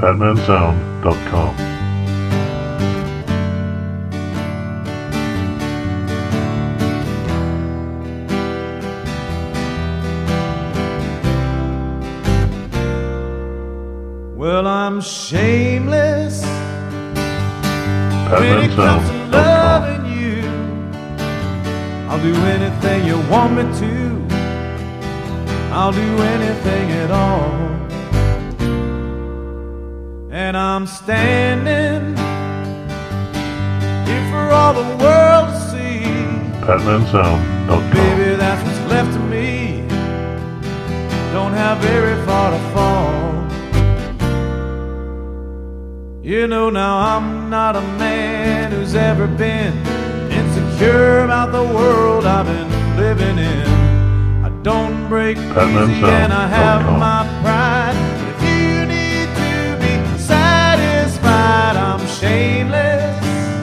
PatmanSound.com. Well, I'm shameless when it comes to PatmanSound.com. loving you. I'll do anything you want me to. I'll do anything at all. And I'm standing here for all the world to see. PatmanSound.com. Baby, that's what's left of me. Don't have very far to fall. You know now I'm not a man who's ever been insecure about the world I've been living in. I don't break easy and I have my pride. But if you need to be satisfied, I'm shameless.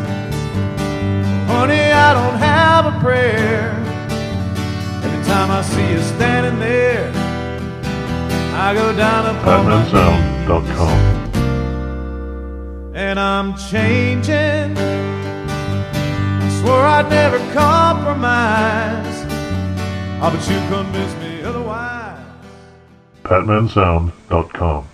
Honey, I don't have a prayer. Every time I see you standing there, I go down upon my knees. PatmanSound.com. And I'm changing. I swore I'd never compromise. Oh, but you convinced me otherwise. PatmanSound.com.